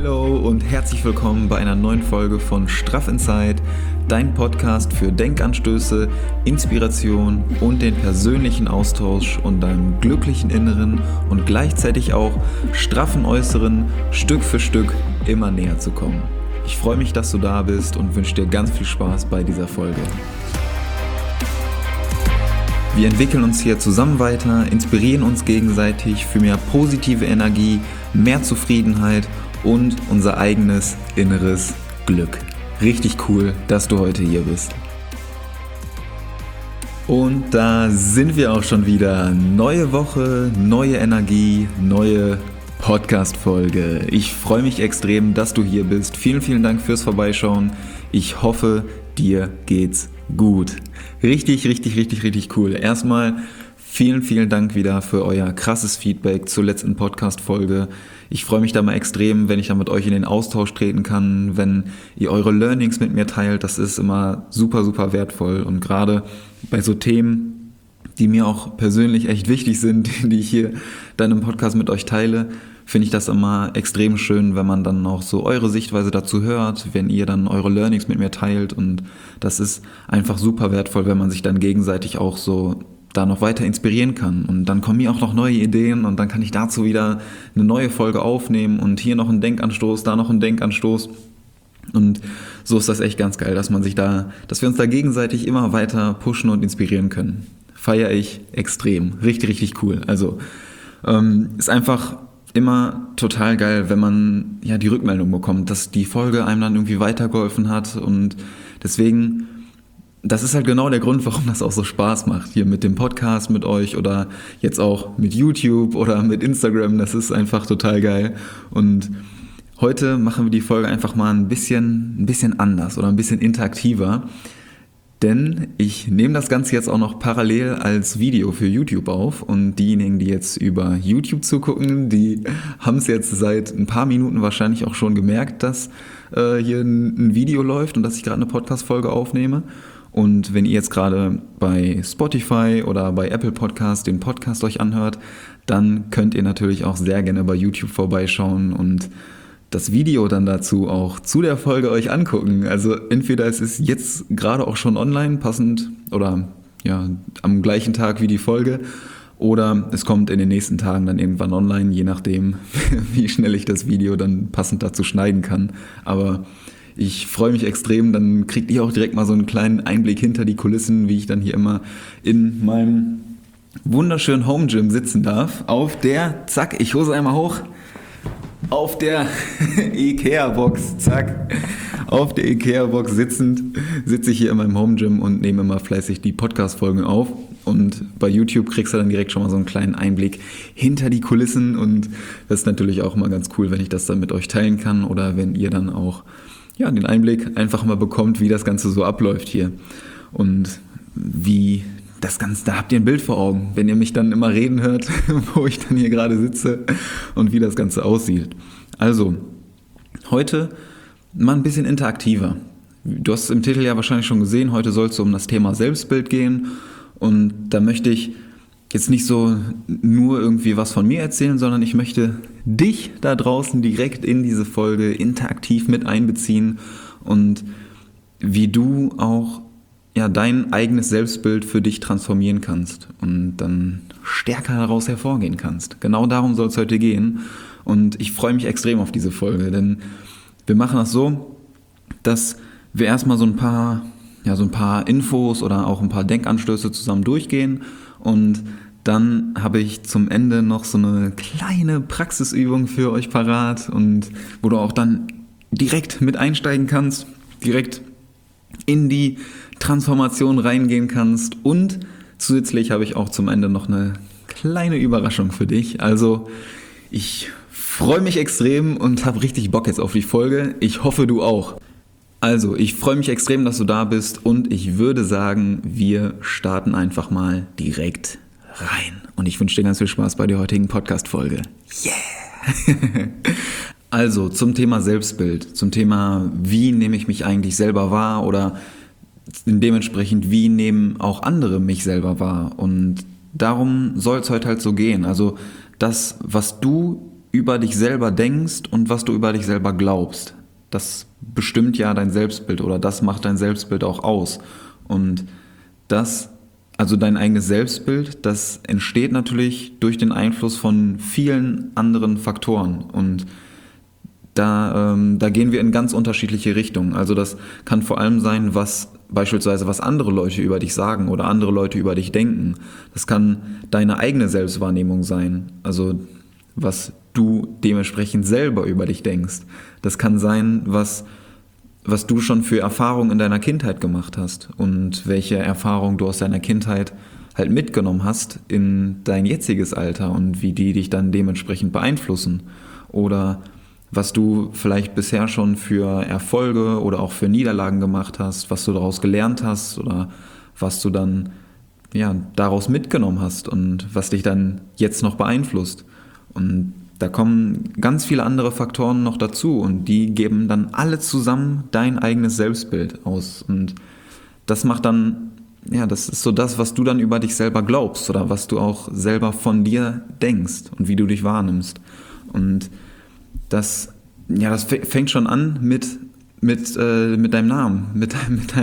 Hallo und herzlich willkommen bei einer neuen Folge von Straff Inside, dein Podcast für Denkanstöße, Inspiration und den persönlichen Austausch und deinem glücklichen Inneren und gleichzeitig auch straffen Äußeren Stück für Stück immer näher zu kommen. Ich freue mich, dass du da bist und wünsche dir ganz viel Spaß bei dieser Folge. Wir entwickeln uns hier zusammen weiter, inspirieren uns gegenseitig für mehr positive Energie, mehr Zufriedenheit und unser eigenes inneres Glück. Richtig cool, dass du heute hier bist. Und da sind wir auch schon wieder. Neue Woche, neue Energie, neue Podcast-Folge. Ich freue mich extrem, dass du hier bist. Vielen, vielen Dank fürs Vorbeischauen. Ich hoffe, dir geht's gut. Richtig cool. Erstmal vielen, vielen Dank wieder für euer krasses Feedback zur letzten Podcast-Folge. Ich freue mich da mal extrem, wenn ich da mit euch in den Austausch treten kann, wenn ihr eure Learnings mit mir teilt. Das ist immer super wertvoll. Und gerade bei so Themen, die mir auch persönlich echt wichtig sind, die ich hier dann im Podcast mit euch teile, finde ich das immer extrem schön, wenn man dann auch so eure Sichtweise dazu hört, wenn ihr dann eure Learnings mit mir teilt, und das ist einfach super wertvoll, wenn man sich dann gegenseitig auch so da noch weiter inspirieren kann, und dann kommen mir auch noch neue Ideen und dann kann ich dazu wieder eine neue Folge aufnehmen und hier noch einen Denkanstoß, da noch einen Denkanstoß, und so ist das echt ganz geil, dass wir uns da gegenseitig immer weiter pushen und inspirieren können. Feiere ich extrem, richtig cool. Also ist einfach immer total geil, wenn man ja die Rückmeldung bekommt, dass die Folge einem dann irgendwie weitergeholfen hat, und deswegen, das ist halt genau der Grund, warum das auch so Spaß macht, hier mit dem Podcast mit euch oder jetzt auch mit YouTube oder mit Instagram. Das ist einfach total geil, und heute machen wir die Folge einfach mal ein bisschen anders oder ein bisschen interaktiver. Denn ich nehme das Ganze jetzt auch noch parallel als Video für YouTube auf, und diejenigen, die jetzt über YouTube zugucken, die haben es jetzt seit ein paar Minuten wahrscheinlich auch schon gemerkt, dass hier ein Video läuft und dass ich gerade eine Podcast-Folge aufnehme. Und wenn ihr jetzt gerade bei Spotify oder bei Apple Podcast den Podcast euch anhört, dann könnt ihr natürlich auch sehr gerne bei YouTube vorbeischauen und das Video dann dazu auch zu der Folge euch angucken. Also entweder es ist jetzt gerade auch schon online, passend oder ja am gleichen Tag wie die Folge, oder es kommt in den nächsten Tagen dann irgendwann online, je nachdem, wie schnell ich das Video dann passend dazu schneiden kann. Aber ich freue mich extrem, dann kriegt ihr auch direkt mal so einen kleinen Einblick hinter die Kulissen, wie ich dann hier immer in meinem wunderschönen Home Gym sitzen darf. Auf der, zack, ich hole es einmal hoch, auf der Ikea-Box, zack, auf der Ikea-Box sitze ich hier in meinem Home Gym und nehme immer fleißig die Podcast-Folgen auf. Und bei YouTube kriegst du dann direkt schon mal so einen kleinen Einblick hinter die Kulissen, und das ist natürlich auch immer ganz cool, wenn ich das dann mit euch teilen kann, oder wenn ihr dann auch ja, den Einblick einfach mal bekommt, wie das Ganze so abläuft hier und wie das Ganze, da habt ihr ein Bild vor Augen, wenn ihr mich dann immer reden hört, wo ich dann hier gerade sitze und wie das Ganze aussieht. Also, heute mal ein bisschen interaktiver. Du hast es im Titel ja wahrscheinlich schon gesehen, heute soll es um das Thema Selbstbild gehen, und da möchte ich jetzt nicht so nur irgendwie was von mir erzählen, sondern ich möchte dich da draußen direkt in diese Folge interaktiv mit einbeziehen und wie du auch ja, dein eigenes Selbstbild für dich transformieren kannst und dann stärker daraus hervorgehen kannst. Genau darum soll es heute gehen, und ich freue mich extrem auf diese Folge, denn wir machen das so, dass wir erstmal so ein paar Infos oder auch ein paar Denkanstöße zusammen durchgehen, und dann habe ich zum Ende noch so eine kleine Praxisübung für euch parat, und wo du auch dann direkt mit einsteigen kannst, direkt in die Transformation reingehen kannst, und zusätzlich habe ich auch zum Ende noch eine kleine Überraschung für dich. Also ich freue mich extrem und habe richtig Bock jetzt auf die Folge. Ich hoffe, du auch. Also, ich freue mich extrem, dass du da bist, und ich würde sagen, wir starten einfach mal direkt rein. Und ich wünsche dir ganz viel Spaß bei der heutigen Podcast-Folge. Yeah! Also, zum Thema Selbstbild, zum Thema, wie nehme ich mich eigentlich selber wahr, oder dementsprechend, wie nehmen auch andere mich selber wahr. Und darum soll es heute halt so gehen. Also, das, was du über dich selber denkst und was du über dich selber glaubst. Das bestimmt ja dein Selbstbild oder das macht dein Selbstbild auch aus. Und also dein eigenes Selbstbild, das entsteht natürlich durch den Einfluss von vielen anderen Faktoren. Und da gehen wir in ganz unterschiedliche Richtungen. Also das kann vor allem sein, beispielsweise was andere Leute über dich sagen oder andere Leute über dich denken. Das kann deine eigene Selbstwahrnehmung sein, also was du dementsprechend selber über dich denkst. Das kann sein, was du schon für Erfahrungen in deiner Kindheit gemacht hast und welche Erfahrungen du aus deiner Kindheit halt mitgenommen hast in dein jetziges Alter und wie die dich dann dementsprechend beeinflussen. Oder was du vielleicht bisher schon für Erfolge oder auch für Niederlagen gemacht hast, was du daraus gelernt hast oder was du dann daraus mitgenommen hast und was dich dann jetzt noch beeinflusst. Und da kommen ganz viele andere Faktoren noch dazu und die geben dann alle zusammen dein eigenes Selbstbild aus. Und das macht dann, das ist so das, was du dann über dich selber glaubst oder was du auch selber von dir denkst und wie du dich wahrnimmst. Und das fängt schon an mit deinem Namen, mit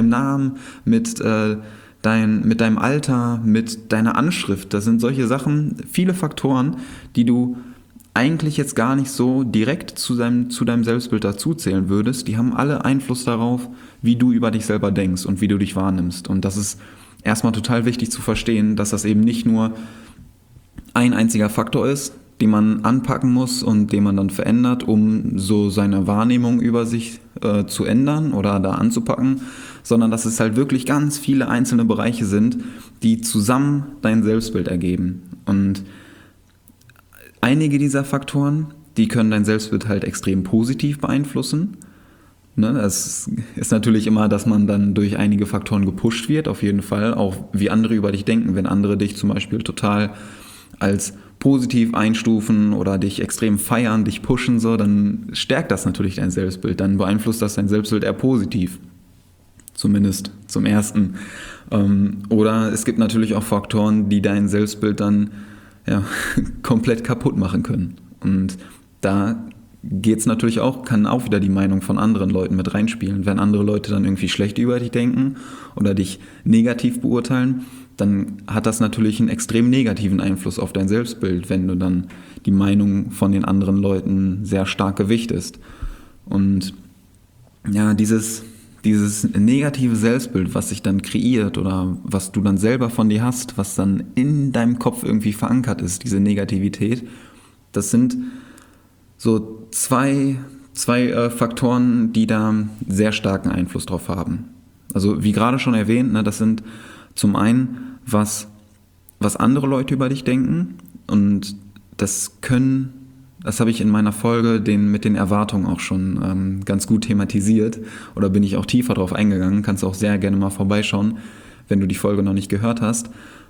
deinem Alter, mit deiner Anschrift. Das sind solche Sachen, viele Faktoren, die du eigentlich jetzt gar nicht so direkt zu deinem Selbstbild dazuzählen würdest. Die haben alle Einfluss darauf, wie du über dich selber denkst und wie du dich wahrnimmst. Und das ist erstmal total wichtig zu verstehen, dass das eben nicht nur ein einziger Faktor ist, den man anpacken muss und den man dann verändert, um so seine Wahrnehmung über sich zu ändern oder da anzupacken, sondern dass es halt wirklich ganz viele einzelne Bereiche sind, die zusammen dein Selbstbild ergeben. Und einige dieser Faktoren, die können dein Selbstbild halt extrem positiv beeinflussen. Das ist natürlich immer, dass man dann durch einige Faktoren gepusht wird, auf jeden Fall, auch wie andere über dich denken. Wenn andere dich zum Beispiel total als positiv einstufen oder dich extrem feiern, dich pushen, so, dann stärkt das natürlich dein Selbstbild, dann beeinflusst das dein Selbstbild eher positiv. Zumindest zum Ersten. Oder es gibt natürlich auch Faktoren, die dein Selbstbild dann komplett kaputt machen können. Und da geht's natürlich auch, kann auch wieder die Meinung von anderen Leuten mit reinspielen. Wenn andere Leute dann irgendwie schlecht über dich denken oder dich negativ beurteilen, dann hat das natürlich einen extrem negativen Einfluss auf dein Selbstbild, wenn du dann die Meinung von den anderen Leuten sehr stark gewichtest. Und dieses negative Selbstbild, was sich dann kreiert oder was du dann selber von dir hast, was dann in deinem Kopf irgendwie verankert ist, diese Negativität, das sind so zwei Faktoren, die da sehr starken Einfluss drauf haben. Also wie gerade schon erwähnt, das sind zum einen, was andere Leute über dich denken, und das habe ich in meiner Folge mit den Erwartungen auch schon ganz gut thematisiert, oder bin ich auch tiefer drauf eingegangen, kannst du auch sehr gerne mal vorbeischauen, wenn du die Folge noch nicht gehört hast.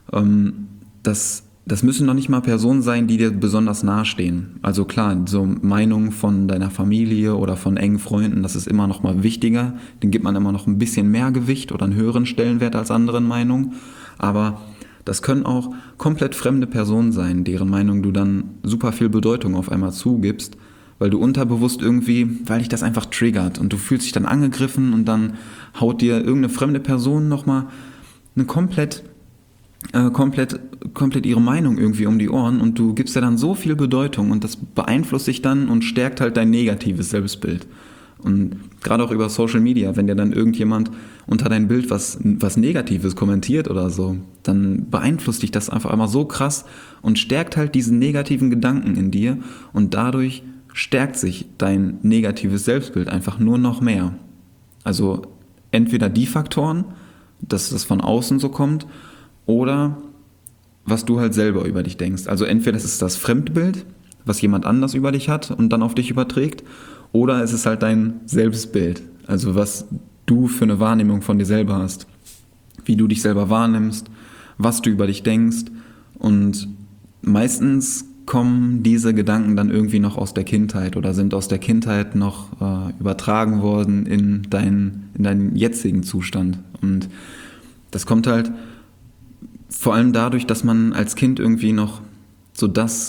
Das müssen noch nicht mal Personen sein, die dir besonders nahestehen. Also klar, so Meinungen von deiner Familie oder von engen Freunden, das ist immer noch mal wichtiger. Den gibt man immer noch ein bisschen mehr Gewicht oder einen höheren Stellenwert als anderen Meinungen. Aber das können auch komplett fremde Personen sein, deren Meinung du dann super viel Bedeutung auf einmal zugibst, weil du unterbewusst weil dich das einfach triggert und du fühlst dich dann angegriffen und dann haut dir irgendeine fremde Person nochmal eine komplett ihre Meinung irgendwie um die Ohren, und du gibst ja dann so viel Bedeutung und das beeinflusst dich dann und stärkt halt dein negatives Selbstbild. Und gerade auch über Social Media, wenn dir dann irgendjemand unter dein Bild was Negatives kommentiert oder so, dann beeinflusst dich das einfach einmal so krass und stärkt halt diesen negativen Gedanken in dir, und dadurch stärkt sich dein negatives Selbstbild einfach nur noch mehr. Also entweder die Faktoren, dass das von außen so kommt, oder was du halt selber über dich denkst. Also entweder es ist das Fremdbild, was jemand anders über dich hat und dann auf dich überträgt, oder es ist halt dein Selbstbild, also was du für eine Wahrnehmung von dir selber hast, wie du dich selber wahrnimmst, was du über dich denkst. Und meistens kommen diese Gedanken dann irgendwie noch aus der Kindheit oder sind aus der Kindheit noch übertragen worden in deinen jetzigen Zustand. Und das kommt halt vor allem dadurch, dass man als Kind irgendwie noch so das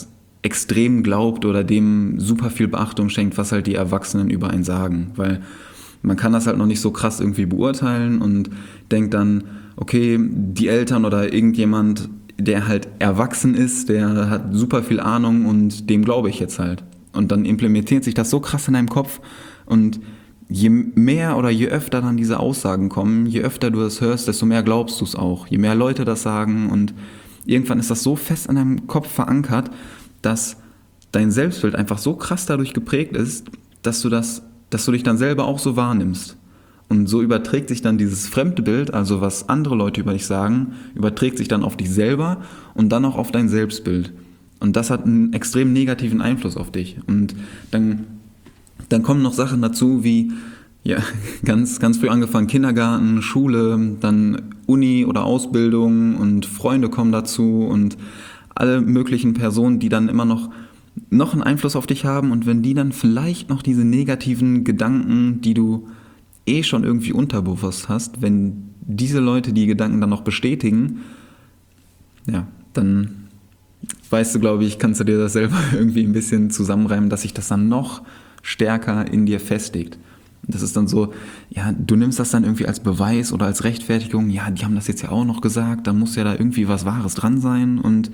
extrem glaubt oder dem super viel Beachtung schenkt, was halt die Erwachsenen über einen sagen. Weil man kann das halt noch nicht so krass irgendwie beurteilen und denkt dann, okay, die Eltern oder irgendjemand, der halt erwachsen ist, der hat super viel Ahnung und dem glaube ich jetzt halt. Und dann implementiert sich das so krass in deinem Kopf und je mehr oder je öfter dann diese Aussagen kommen, je öfter du das hörst, desto mehr glaubst du es auch. Je mehr Leute das sagen und irgendwann ist das so fest in deinem Kopf verankert, dass dein Selbstbild einfach so krass dadurch geprägt ist, dass du dich dann selber auch so wahrnimmst. Und so überträgt sich dann dieses fremde Bild, also was andere Leute über dich sagen, überträgt sich dann auf dich selber und dann auch auf dein Selbstbild. Und das hat einen extrem negativen Einfluss auf dich. Und dann kommen noch Sachen dazu wie, ja, ganz, ganz früh angefangen, Kindergarten, Schule, dann Uni oder Ausbildung und Freunde kommen dazu und alle möglichen Personen, die dann immer noch einen Einfluss auf dich haben. Und wenn die dann vielleicht noch diese negativen Gedanken, die du schon irgendwie unterbewusst hast, wenn diese Leute die Gedanken dann noch bestätigen, ja, dann weißt du, glaube ich, kannst du dir das selber irgendwie ein bisschen zusammenreimen, dass sich das dann noch stärker in dir festigt. Das ist dann so, ja, du nimmst das dann irgendwie als Beweis oder als Rechtfertigung, ja, die haben das jetzt ja auch noch gesagt, dann muss ja da irgendwie was Wahres dran sein und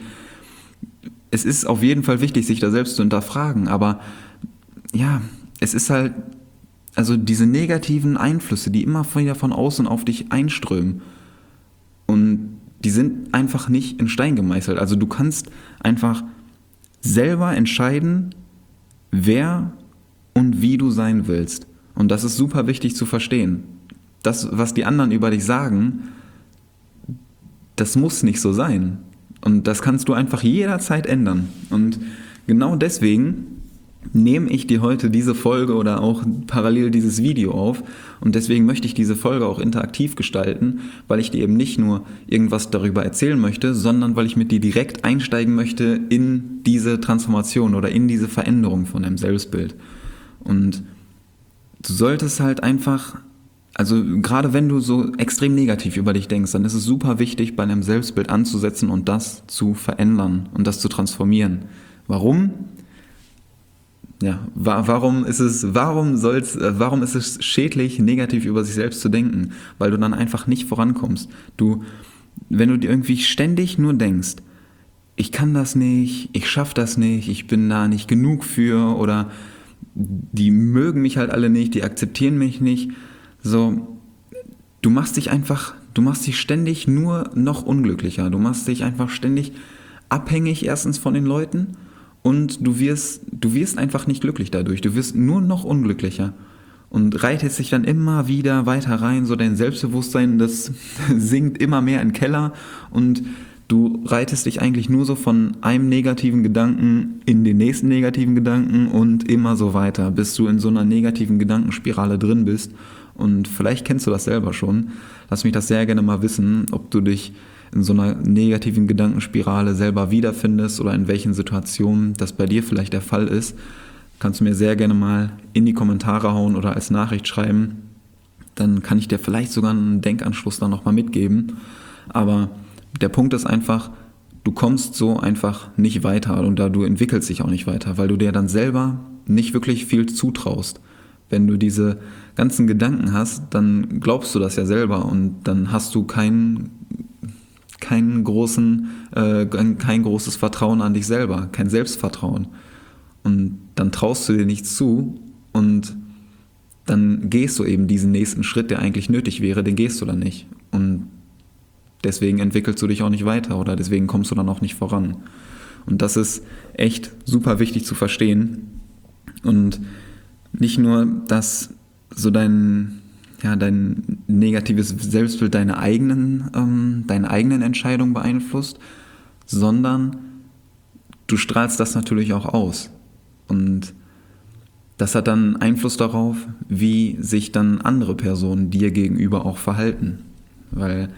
es ist auf jeden Fall wichtig, sich da selbst zu hinterfragen, aber ja, es ist halt, also diese negativen Einflüsse, die immer wieder von außen auf dich einströmen und die sind einfach nicht in Stein gemeißelt. Also du kannst einfach selber entscheiden, wer und wie du sein willst. Und das ist super wichtig zu verstehen. Das, was die anderen über dich sagen, das muss nicht so sein. Und das kannst du einfach jederzeit ändern. Und genau deswegen nehme ich dir heute diese Folge oder auch parallel dieses Video auf und deswegen möchte ich diese Folge auch interaktiv gestalten, weil ich dir eben nicht nur irgendwas darüber erzählen möchte, sondern weil ich mit dir direkt einsteigen möchte in diese Transformation oder in diese Veränderung von deinem Selbstbild. Und du solltest halt einfach, also gerade wenn du so extrem negativ über dich denkst, dann ist es super wichtig, bei deinem Selbstbild anzusetzen und das zu verändern und das zu transformieren. Warum? Ja, warum ist es schädlich, negativ über sich selbst zu denken? Weil du dann einfach nicht vorankommst. Wenn du dir irgendwie ständig nur denkst, ich kann das nicht, ich schaffe das nicht, ich bin da nicht genug für oder die mögen mich halt alle nicht, die akzeptieren mich nicht, so, du machst dich ständig nur noch unglücklicher. Du machst dich einfach ständig abhängig erstens von den Leuten und du wirst einfach nicht glücklich dadurch. Du wirst nur noch unglücklicher und reitest dich dann immer wieder weiter rein. So dein Selbstbewusstsein, das sinkt immer mehr in den Keller und du reitest dich eigentlich nur so von einem negativen Gedanken in den nächsten negativen Gedanken und immer so weiter, bis du in so einer negativen Gedankenspirale drin bist. Und vielleicht kennst du das selber schon. Lass mich das sehr gerne mal wissen, ob du dich in so einer negativen Gedankenspirale selber wiederfindest oder in welchen Situationen das bei dir vielleicht der Fall ist. Kannst du mir sehr gerne mal in die Kommentare hauen oder als Nachricht schreiben. Dann kann ich dir vielleicht sogar einen Denkanstoß dann nochmal mitgeben. Aber der Punkt ist einfach, du kommst so einfach nicht weiter und du entwickelst dich auch nicht weiter, weil du dir dann selber nicht wirklich viel zutraust. Wenn du diese ganzen Gedanken hast, dann glaubst du das ja selber und dann hast du kein großes Vertrauen an dich selber, kein Selbstvertrauen. Und dann traust du dir nichts zu und dann gehst du eben diesen nächsten Schritt, der eigentlich nötig wäre, den gehst du dann nicht. Und deswegen entwickelst du dich auch nicht weiter oder deswegen kommst du dann auch nicht voran. Und das ist echt super wichtig zu verstehen. Und nicht nur, dass so dein negatives Selbstbild deine eigenen Entscheidungen beeinflusst, sondern du strahlst das natürlich auch aus. Und das hat dann Einfluss darauf, wie sich dann andere Personen dir gegenüber auch verhalten. Weil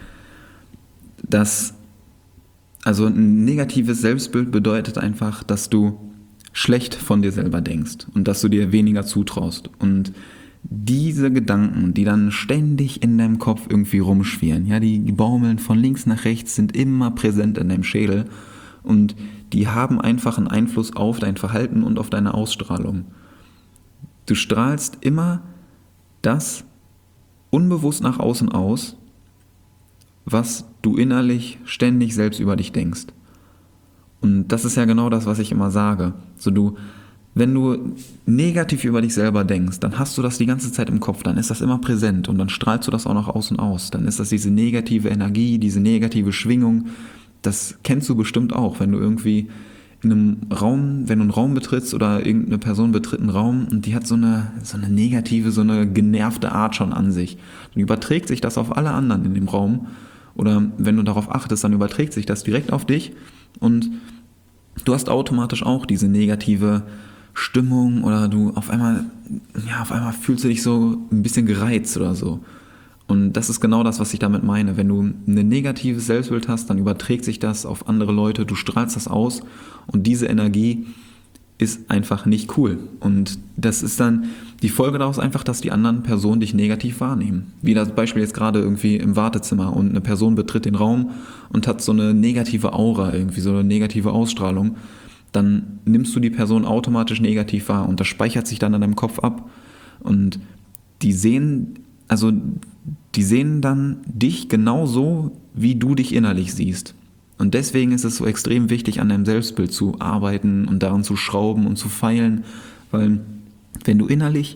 ein negatives Selbstbild bedeutet einfach, dass du schlecht von dir selber denkst und dass du dir weniger zutraust. Und diese Gedanken, die dann ständig in deinem Kopf irgendwie rumschwirren, ja, die baumeln von links nach rechts, sind immer präsent in deinem Schädel Und die haben einfach einen Einfluss auf dein Verhalten und auf deine Ausstrahlung. Du strahlst immer das unbewusst nach außen aus, was du innerlich ständig selbst über dich denkst. Und das ist ja genau das, was ich immer sage. Wenn du negativ über dich selber denkst, dann hast du das die ganze Zeit im Kopf, dann ist das immer präsent und dann strahlst du das auch nach außen aus. Dann ist das diese negative Energie, diese negative Schwingung. Das kennst du bestimmt auch, wenn du irgendwie in einem Raum, wenn du einen Raum betrittst oder irgendeine Person betritt einen Raum und die hat so eine negative, so eine genervte Art schon an sich. Dann überträgt sich das auf alle anderen in dem Raum. Oder wenn du darauf achtest, dann überträgt sich das direkt auf dich und du hast automatisch auch diese negative Stimmung oder auf einmal fühlst du dich so ein bisschen gereizt oder so. Und das ist genau das, was ich damit meine. Wenn du ein negatives Selbstbild hast, dann überträgt sich das auf andere Leute, du strahlst das aus und diese Energie ist einfach nicht cool. Und das ist dann die Folge daraus einfach, dass die anderen Personen dich negativ wahrnehmen. Wie das Beispiel jetzt gerade irgendwie im Wartezimmer und eine Person betritt den Raum und hat so eine negative Aura, irgendwie so eine negative Ausstrahlung, dann nimmst du die Person automatisch negativ wahr und das speichert sich dann in deinem Kopf ab. Und die sehen dann dich genauso, wie du dich innerlich siehst. Und deswegen ist es so extrem wichtig, an deinem Selbstbild zu arbeiten und daran zu schrauben und zu feilen, weil wenn du innerlich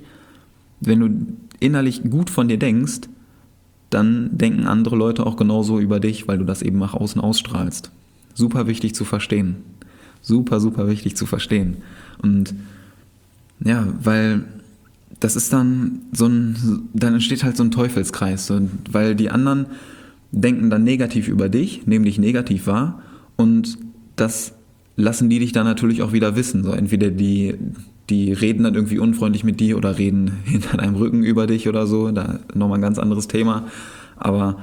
gut von dir denkst, dann denken andere Leute auch genauso über dich, weil du das eben nach außen ausstrahlst. Super wichtig zu verstehen. Super, super wichtig zu verstehen. Und ja, weil das ist dann dann entsteht halt so ein Teufelskreis, weil die anderen denken dann negativ über dich, nehmen dich negativ wahr und das lassen die dich dann natürlich auch wieder wissen. So entweder die reden dann irgendwie unfreundlich mit dir oder reden hinter deinem Rücken über dich oder so, da nochmal ein ganz anderes Thema, aber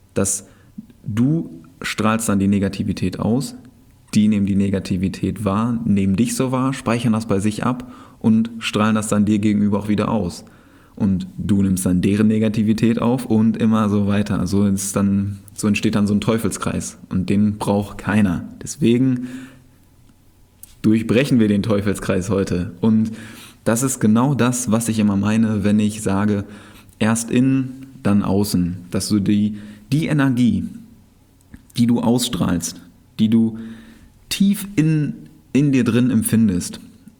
du strahlst dann die Negativität aus, die nehmen die Negativität wahr, nehmen dich so wahr, speichern das bei sich ab und strahlen das dann dir gegenüber auch wieder aus. Und du nimmst dann deren Negativität auf und immer so weiter. So entsteht dann so ein Teufelskreis und den braucht keiner. Deswegen durchbrechen wir den Teufelskreis heute. Und das ist genau das, was ich immer meine, wenn ich sage, erst innen, dann außen. Dass du die Energie, die du ausstrahlst, die du tief in dir drin empfindest,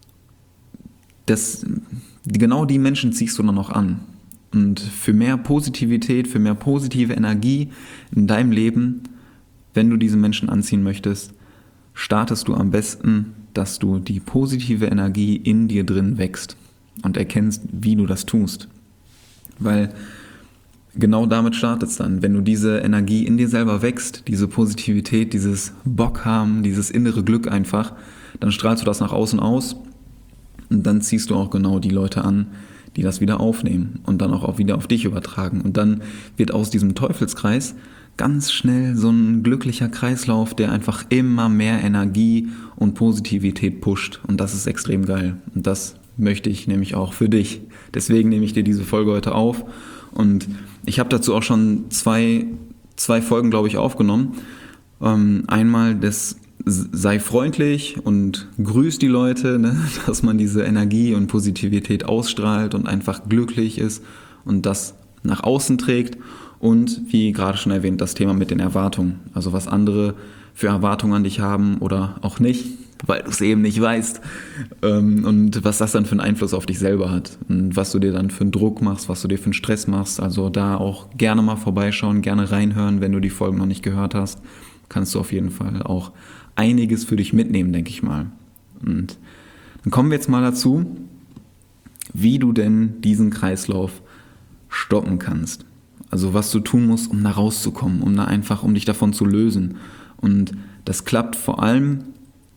genau die Menschen ziehst du dann noch an. Und für mehr Positivität, für mehr positive Energie in deinem Leben, wenn du diese Menschen anziehen möchtest, startest du am besten, dass du die positive Energie in dir drin wächst und erkennst, wie du das tust. Weil genau damit startet es dann. Wenn du diese Energie in dir selber wächst, diese Positivität, dieses Bock haben, dieses innere Glück einfach, dann strahlst du das nach außen aus und dann ziehst du auch genau die Leute an, die das wieder aufnehmen und dann auch wieder auf dich übertragen. Und dann wird aus diesem Teufelskreis ganz schnell so ein glücklicher Kreislauf, der einfach immer mehr Energie und Positivität pusht. Und das ist extrem geil. Und das möchte ich nämlich auch für dich. Deswegen nehme ich dir diese Folge heute auf. Und ich habe dazu auch schon zwei Folgen, glaube ich, aufgenommen. Einmal das sei freundlich und grüß die Leute, ne? Dass man diese Energie und Positivität ausstrahlt und einfach glücklich ist und das nach außen trägt. Und wie gerade schon erwähnt, das Thema mit den Erwartungen. Also was andere für Erwartungen an dich haben oder auch nicht, weil du es eben nicht weißt. Und was das dann für einen Einfluss auf dich selber hat. Und was du dir dann für einen Druck machst, was du dir für einen Stress machst. Also da auch gerne mal vorbeischauen, gerne reinhören, wenn du die Folgen noch nicht gehört hast. Kannst du auf jeden Fall auch einiges für dich mitnehmen, denke ich mal. Und dann kommen wir jetzt mal dazu, wie du denn diesen Kreislauf stoppen kannst. Also was du tun musst, um da rauszukommen, um dich davon zu lösen. Und das klappt vor allem,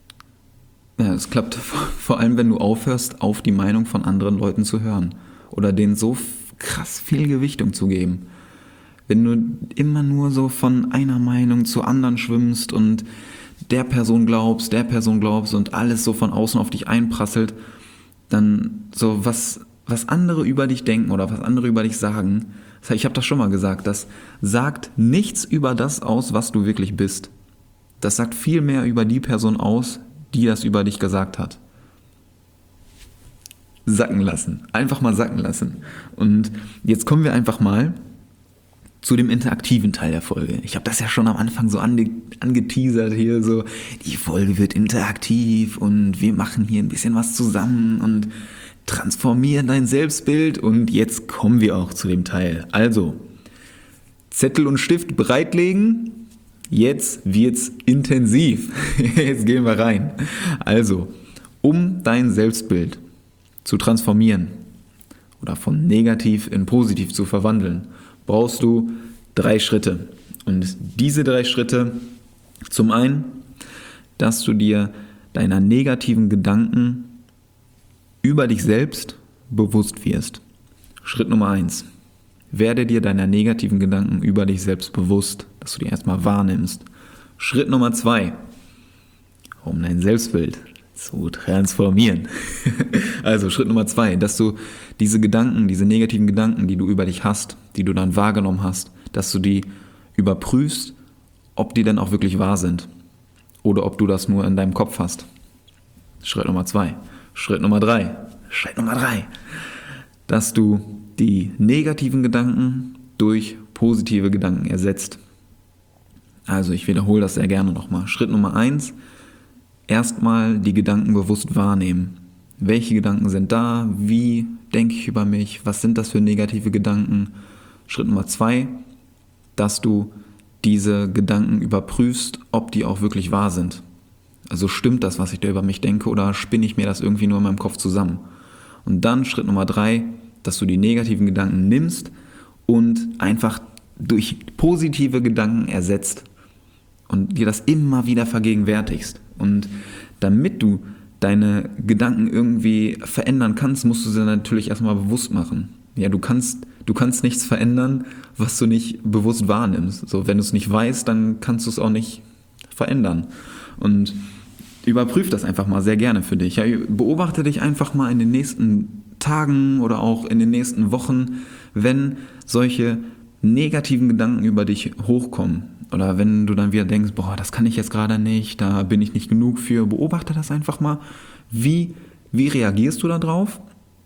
wenn du aufhörst, auf die Meinung von anderen Leuten zu hören oder denen so krass viel Gewichtung zu geben. Wenn du immer nur so von einer Meinung zur anderen schwimmst und der Person glaubst und alles so von außen auf dich einprasselt, dann so was andere über dich denken oder was andere über dich sagen, ich habe das schon mal gesagt, das sagt nichts über das aus, was du wirklich bist. Das sagt viel mehr über die Person aus, die das über dich gesagt hat. Sacken lassen. Einfach mal sacken lassen. Und jetzt kommen wir einfach mal zu dem interaktiven Teil der Folge. Ich habe das ja schon am Anfang so angeteasert hier, so die Folge wird interaktiv und wir machen hier ein bisschen was zusammen und transformieren dein Selbstbild und jetzt kommen wir auch zu dem Teil. Also, Zettel und Stift bereitlegen, jetzt wird's intensiv. Jetzt gehen wir rein. Also, um dein Selbstbild zu transformieren oder von negativ in positiv zu verwandeln, brauchst du 3 Schritte. Und diese 3 Schritte, zum einen, dass du dir deiner negativen Gedanken über dich selbst bewusst wirst. Schritt Nummer 1. Werde dir deiner negativen Gedanken über dich selbst bewusst, dass du die erstmal wahrnimmst. Schritt Nummer 2. Um dein Selbstbild zu transformieren. Also Schritt Nummer 2, dass du diese Gedanken, diese negativen Gedanken, die du über dich hast, die du dann wahrgenommen hast, dass du die überprüfst, ob die denn auch wirklich wahr sind oder ob du das nur in deinem Kopf hast. Schritt Nummer 2. Schritt Nummer 3, dass du die negativen Gedanken durch positive Gedanken ersetzt. Also ich wiederhole das sehr gerne nochmal. Schritt Nummer 1, erstmal die Gedanken bewusst wahrnehmen. Welche Gedanken sind da? Wie denke ich über mich? Was sind das für negative Gedanken? Schritt Nummer 2, dass du diese Gedanken überprüfst, ob die auch wirklich wahr sind. Also stimmt das, was ich da über mich denke, oder spinne ich mir das irgendwie nur in meinem Kopf zusammen? Und dann Schritt Nummer 3, dass du die negativen Gedanken nimmst und einfach durch positive Gedanken ersetzt und dir das immer wieder vergegenwärtigst. Und damit du deine Gedanken irgendwie verändern kannst, musst du sie natürlich erstmal bewusst machen. Ja, du kannst nichts verändern, was du nicht bewusst wahrnimmst. So, wenn du es nicht weißt, dann kannst du es auch nicht verändern. Und überprüf das einfach mal sehr gerne für dich. Ja, beobachte dich einfach mal in den nächsten Tagen oder auch in den nächsten Wochen, wenn solche negativen Gedanken über dich hochkommen. Oder wenn du dann wieder denkst, boah, das kann ich jetzt gerade nicht, da bin ich nicht genug für. Beobachte das einfach mal. Wie reagierst du da drauf?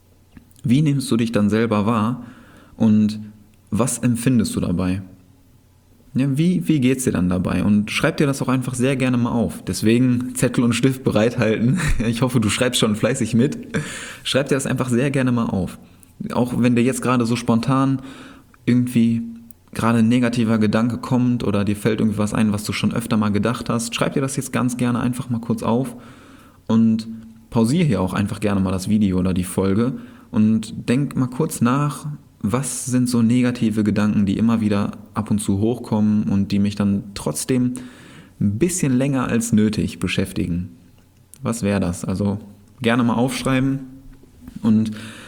Wie nimmst du dich dann selber wahr? Und was empfindest du dabei? Ja, wie geht's dir dann dabei? Und schreib dir das auch einfach sehr gerne mal auf. Deswegen Zettel und Stift bereithalten. Ich hoffe, du schreibst schon fleißig mit. Schreib dir das einfach sehr gerne mal auf. Auch wenn dir jetzt gerade so spontan irgendwie gerade ein negativer Gedanke kommt oder dir fällt irgendwie was ein, was du schon öfter mal gedacht hast, schreib dir das jetzt ganz gerne einfach mal kurz auf und pausiere hier auch einfach gerne mal das Video oder die Folge und denk mal kurz nach, was sind so negative Gedanken, die immer wieder ab und zu hochkommen und die mich dann trotzdem ein bisschen länger als nötig beschäftigen. Was wäre das? Also gerne mal aufschreiben und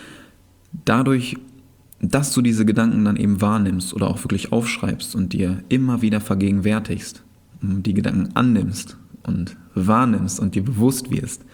dadurch, dass du diese Gedanken dann eben wahrnimmst oder auch wirklich aufschreibst und dir immer wieder vergegenwärtigst, die Gedanken annimmst und wahrnimmst und dir bewusst wirst,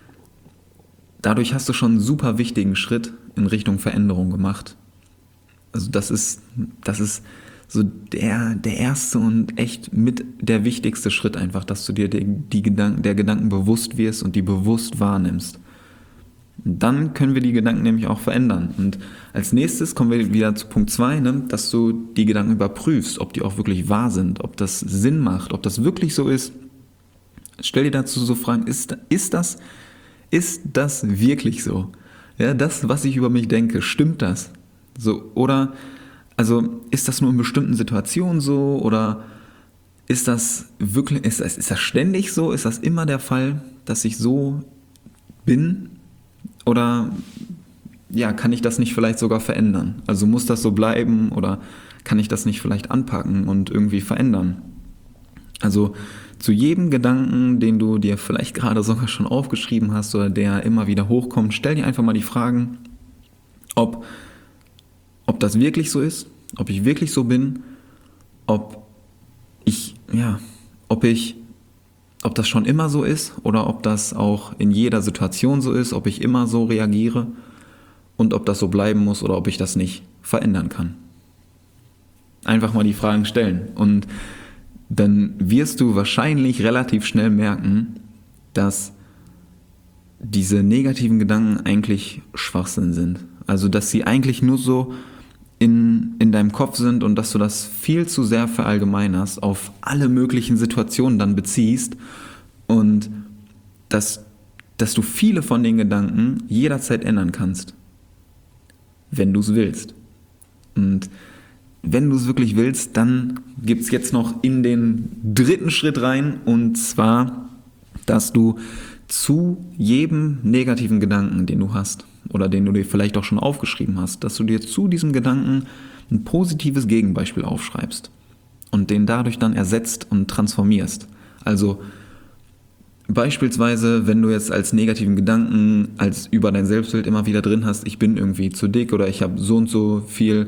dadurch hast du schon einen super wichtigen Schritt in Richtung Veränderung gemacht. Also das ist so der erste und echt mit der wichtigste Schritt einfach, dass du dir der Gedanken bewusst wirst und die bewusst wahrnimmst. Und dann können wir die Gedanken nämlich auch verändern. Und als nächstes kommen wir wieder zu Punkt 2, dass du die Gedanken überprüfst, ob die auch wirklich wahr sind, ob das Sinn macht, ob das wirklich so ist. Stell dir dazu so Fragen, ist das wirklich so? Ja, das, was ich über mich denke, stimmt das? So, oder, also, ist das nur in bestimmten Situationen so, oder ist das wirklich, ist das ständig so? Ist das immer der Fall, dass ich so bin? Oder, ja, kann ich das nicht vielleicht sogar verändern? Also muss das so bleiben oder kann ich das nicht vielleicht anpacken und irgendwie verändern? Also zu jedem Gedanken, den du dir vielleicht gerade sogar schon aufgeschrieben hast oder der immer wieder hochkommt, stell dir einfach mal die Fragen, ob das wirklich so ist, ob ich wirklich so bin, ob das schon immer so ist oder ob das auch in jeder Situation so ist, ob ich immer so reagiere und ob das so bleiben muss oder ob ich das nicht verändern kann. Einfach mal die Fragen stellen. Und dann wirst du wahrscheinlich relativ schnell merken, dass diese negativen Gedanken eigentlich Schwachsinn sind. Also dass sie eigentlich nur so in deinem Kopf sind und dass du das viel zu sehr verallgemeinerst, auf alle möglichen Situationen dann beziehst und dass du viele von den Gedanken jederzeit ändern kannst, wenn du es willst. Und wenn du es wirklich willst, dann gibt es jetzt noch in den dritten Schritt rein, und zwar, dass du zu jedem negativen Gedanken, den du hast oder den du dir vielleicht auch schon aufgeschrieben hast, dass du dir zu diesem Gedanken ein positives Gegenbeispiel aufschreibst und den dadurch dann ersetzt und transformierst. Also beispielsweise, wenn du jetzt als negativen Gedanken als über dein Selbstbild immer wieder drin hast, ich bin irgendwie zu dick oder ich habe so und so viel,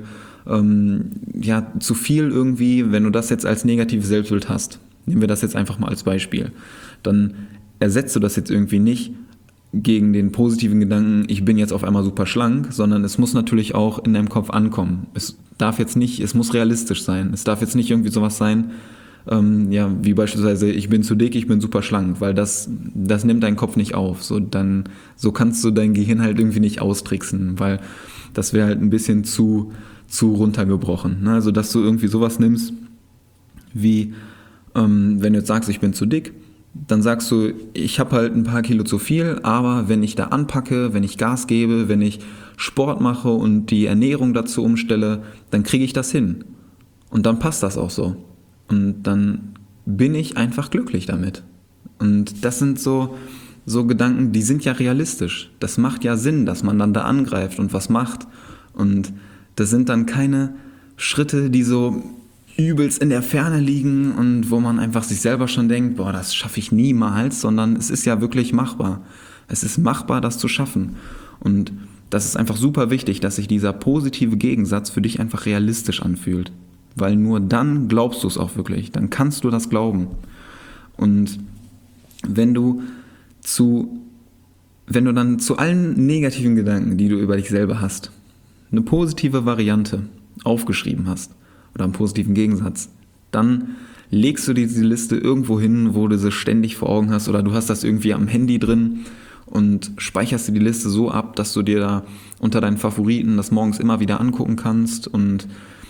zu viel irgendwie, wenn du das jetzt als negatives Selbstbild hast, nehmen wir das jetzt einfach mal als Beispiel, dann ersetzt du das jetzt irgendwie nicht gegen den positiven Gedanken, ich bin jetzt auf einmal super schlank, sondern es muss natürlich auch in deinem Kopf ankommen. Es muss realistisch sein. Es darf jetzt nicht irgendwie sowas sein, wie beispielsweise, ich bin zu dick, ich bin super schlank, weil das nimmt dein Kopf nicht auf. So kannst du dein Gehirn halt irgendwie nicht austricksen, weil das wäre halt ein bisschen zu runtergebrochen. Ne? Also, dass du irgendwie sowas nimmst, wie, wenn du jetzt sagst, ich bin zu dick, dann sagst du, ich habe halt ein paar Kilo zu viel, aber wenn ich da anpacke, wenn ich Gas gebe, wenn ich Sport mache und die Ernährung dazu umstelle, dann kriege ich das hin. Und dann passt das auch so. Und dann bin ich einfach glücklich damit. Und das sind so Gedanken, die sind ja realistisch. Das macht ja Sinn, dass man dann da angreift und was macht. Und das sind dann keine Schritte, die so übelst in der Ferne liegen und wo man einfach sich selber schon denkt, boah, das schaffe ich niemals, sondern es ist ja wirklich machbar. Es ist machbar, das zu schaffen. Und das ist einfach super wichtig, dass sich dieser positive Gegensatz für dich einfach realistisch anfühlt. Weil nur dann glaubst du es auch wirklich. Dann kannst du das glauben. Und wenn du dann zu allen negativen Gedanken, die du über dich selber hast, eine positive Variante aufgeschrieben hast oder einen positiven Gegensatz, dann legst du diese Liste irgendwo hin, wo du sie ständig vor Augen hast, oder du hast das irgendwie am Handy drin und speicherst dir die Liste so ab, dass du dir da unter deinen Favoriten das morgens immer wieder angucken kannst und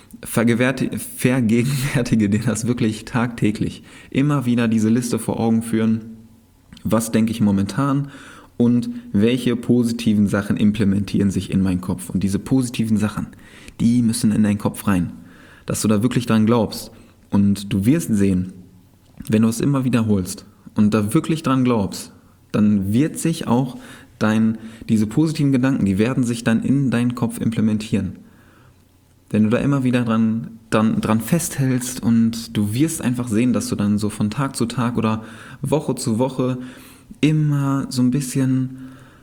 vergegenwärtige dir das wirklich tagtäglich. Immer wieder diese Liste vor Augen führen, was denke ich momentan und welche positiven Sachen implementieren sich in meinen Kopf. Und diese positiven Sachen, die müssen in deinen Kopf rein, dass du da wirklich dran glaubst. Und du wirst sehen, wenn du es immer wiederholst und da wirklich dran glaubst, dann wird sich auch diese positiven Gedanken, die werden sich dann in deinen Kopf implementieren. Wenn du da immer wieder dran festhältst, und du wirst einfach sehen, dass du dann so von Tag zu Tag oder Woche zu Woche immer so ein bisschen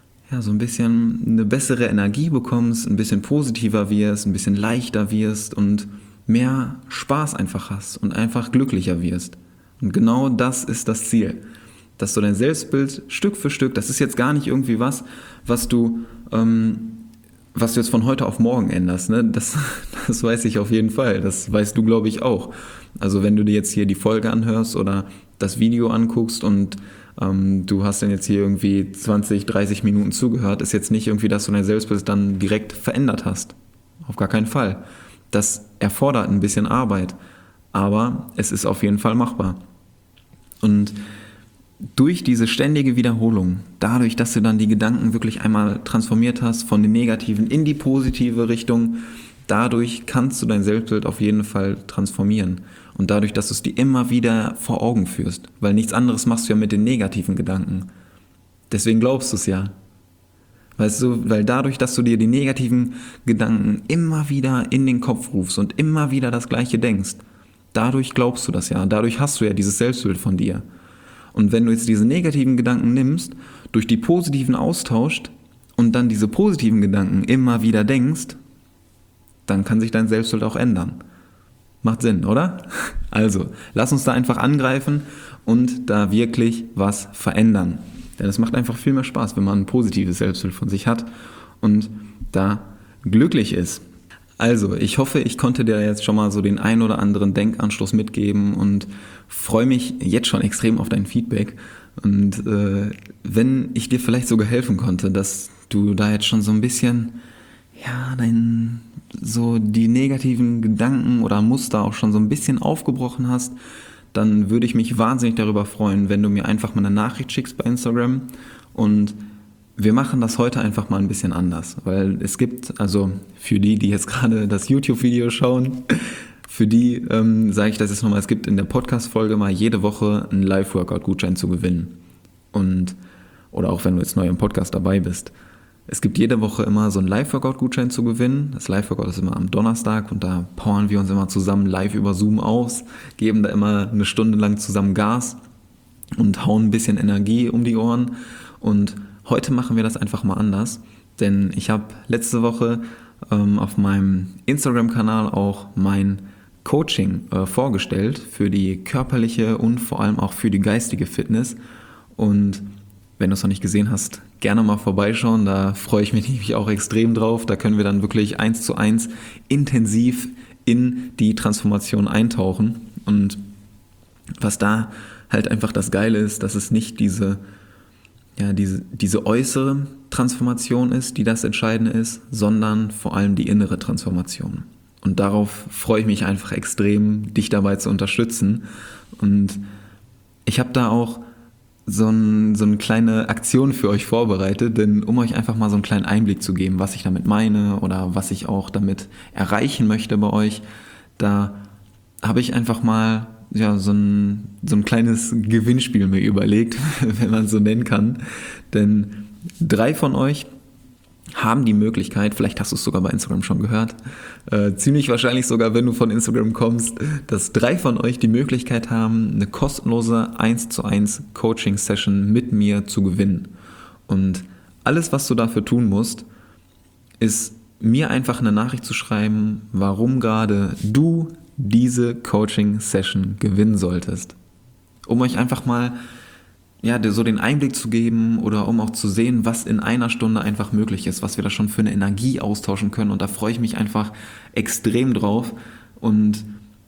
eine bessere Energie bekommst, ein bisschen positiver wirst, ein bisschen leichter wirst und mehr Spaß einfach hast und einfach glücklicher wirst. Und genau das ist das Ziel, dass du dein Selbstbild Stück für Stück, das ist jetzt gar nicht irgendwie was du jetzt von heute auf morgen änderst, ne? Das weiß ich auf jeden Fall, das weißt du, glaube ich, auch. Also wenn du dir jetzt hier die Folge anhörst oder das Video anguckst und du hast dann jetzt hier irgendwie 20, 30 Minuten zugehört, ist jetzt nicht irgendwie, dass du dein Selbstbild dann direkt verändert hast. Auf gar keinen Fall. Das erfordert ein bisschen Arbeit, aber es ist auf jeden Fall machbar. Und durch diese ständige Wiederholung, dadurch, dass du dann die Gedanken wirklich einmal transformiert hast von den negativen in die positive Richtung, dadurch kannst du dein Selbstbild auf jeden Fall transformieren. Und dadurch, dass du es dir immer wieder vor Augen führst, weil nichts anderes machst du ja mit den negativen Gedanken. Deswegen glaubst du es ja. Weißt du, weil dadurch, dass du dir die negativen Gedanken immer wieder in den Kopf rufst und immer wieder das Gleiche denkst, dadurch glaubst du das ja. Dadurch hast du ja dieses Selbstbild von dir. Und wenn du jetzt diese negativen Gedanken nimmst, durch die positiven austauscht und dann diese positiven Gedanken immer wieder denkst, dann kann sich dein Selbstbild auch ändern. Macht Sinn, oder? Also, lass uns da einfach angreifen und da wirklich was verändern. Denn es macht einfach viel mehr Spaß, wenn man ein positives Selbstbild von sich hat und da glücklich ist. Also, ich hoffe, ich konnte dir jetzt schon mal so den ein oder anderen Denkanstoß mitgeben und freue mich jetzt schon extrem auf dein Feedback. Und wenn ich dir vielleicht sogar helfen konnte, dass du da jetzt schon so ein bisschen, so die negativen Gedanken oder Muster auch schon so ein bisschen aufgebrochen hast, dann würde ich mich wahnsinnig darüber freuen, wenn du mir einfach mal eine Nachricht schickst bei Instagram. Und wir machen das heute einfach mal ein bisschen anders, weil es gibt, also für die jetzt gerade das YouTube-Video schauen, für die sage ich das jetzt nochmal, es gibt in der Podcast-Folge mal jede Woche einen Live-Workout-Gutschein zu gewinnen. Oder auch wenn du jetzt neu im Podcast dabei bist. Es gibt jede Woche immer so einen Live-Workout-Gutschein zu gewinnen. Das Live-Workout ist immer am Donnerstag und da powern wir uns immer zusammen live über Zoom aus, geben da immer eine Stunde lang zusammen Gas und hauen ein bisschen Energie um die Ohren. Und heute machen wir das einfach mal anders, denn ich habe letzte Woche auf meinem Instagram-Kanal auch mein Coaching vorgestellt für die körperliche und vor allem auch für die geistige Fitness. Und wenn du es noch nicht gesehen hast, gerne mal vorbeischauen, da freue ich mich nämlich auch extrem drauf. Da können wir dann wirklich 1:1 intensiv in die Transformation eintauchen. Und was da halt einfach das Geile ist, dass es nicht diese äußere Transformation ist, die das Entscheidende ist, sondern vor allem die innere Transformation. Und darauf freue ich mich einfach extrem, dich dabei zu unterstützen. Und ich habe da auch so eine kleine Aktion für euch vorbereitet, denn um euch einfach mal so einen kleinen Einblick zu geben, was ich damit meine oder was ich auch damit erreichen möchte bei euch, da habe ich einfach mal so ein kleines Gewinnspiel mir überlegt, wenn man es so nennen kann. Denn 3 von euch haben die Möglichkeit, vielleicht hast du es sogar bei Instagram schon gehört, ziemlich wahrscheinlich sogar, wenn du von Instagram kommst, dass 3 von euch die Möglichkeit haben, eine kostenlose 1:1 Coaching-Session mit mir zu gewinnen. Und alles, was du dafür tun musst, ist mir einfach eine Nachricht zu schreiben, warum gerade du diese Coaching-Session gewinnen solltest. Um euch einfach mal so den Einblick zu geben oder um auch zu sehen, was in einer Stunde einfach möglich ist, was wir da schon für eine Energie austauschen können. Und da freue ich mich einfach extrem drauf. Und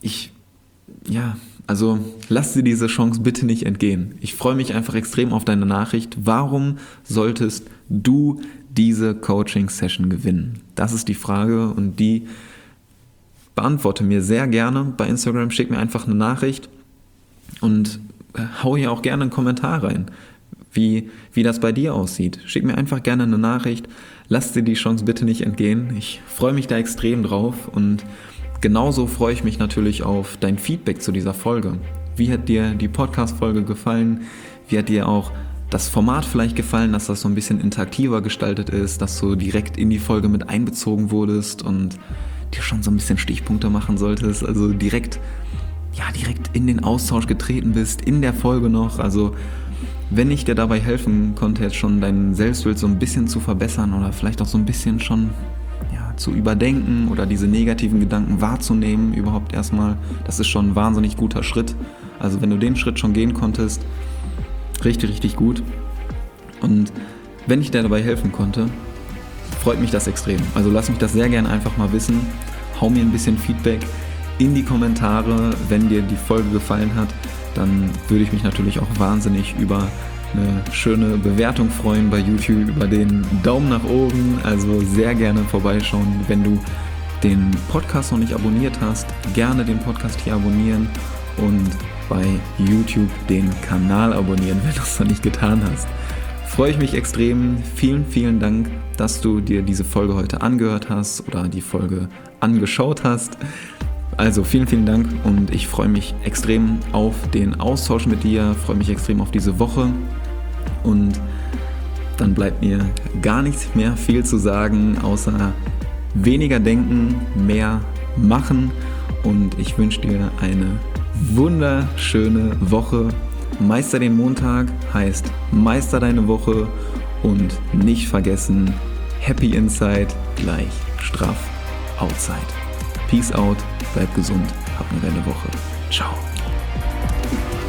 lass dir diese Chance bitte nicht entgehen. Ich freue mich einfach extrem auf deine Nachricht. Warum solltest du diese Coaching-Session gewinnen? Das ist die Frage und die beantworte mir sehr gerne bei Instagram. Schick mir einfach eine Nachricht und hau hier auch gerne einen Kommentar rein, wie das bei dir aussieht. Schick mir einfach gerne eine Nachricht. Lass dir die Chance bitte nicht entgehen. Ich freue mich da extrem drauf und genauso freue ich mich natürlich auf dein Feedback zu dieser Folge. Wie hat dir die Podcast-Folge gefallen? Wie hat dir auch das Format vielleicht gefallen, dass das so ein bisschen interaktiver gestaltet ist, dass du direkt in die Folge mit einbezogen wurdest und dir schon so ein bisschen Stichpunkte machen solltest, also direkt in den Austausch getreten bist, in der Folge noch. Also wenn ich dir dabei helfen konnte, jetzt schon dein Selbstbild so ein bisschen zu verbessern oder vielleicht auch so ein bisschen schon zu überdenken oder diese negativen Gedanken wahrzunehmen überhaupt erstmal, das ist schon ein wahnsinnig guter Schritt. Also wenn du den Schritt schon gehen konntest, richtig, richtig gut. Und wenn ich dir dabei helfen konnte, freut mich das extrem. Also lass mich das sehr gerne einfach mal wissen. Hau mir ein bisschen Feedback in die Kommentare, wenn dir die Folge gefallen hat. Dann würde ich mich natürlich auch wahnsinnig über eine schöne Bewertung freuen bei YouTube, über den Daumen nach oben. Also sehr gerne vorbeischauen. Wenn du den Podcast noch nicht abonniert hast, gerne den Podcast hier abonnieren und bei YouTube den Kanal abonnieren, wenn du es noch nicht getan hast. Freue ich mich extrem. Vielen, vielen Dank, dass du dir diese Folge heute angehört hast oder die Folge angeschaut hast. Also vielen, vielen Dank und ich freue mich extrem auf den Austausch mit dir, freue mich extrem auf diese Woche und dann bleibt mir gar nicht mehr viel zu sagen, außer weniger denken, mehr machen und ich wünsche dir eine wunderschöne Woche. Meister den Montag heißt Meister deine Woche und nicht vergessen, Happy Inside gleich straff Outside. Peace out, bleib gesund, hab eine geile Woche. Ciao.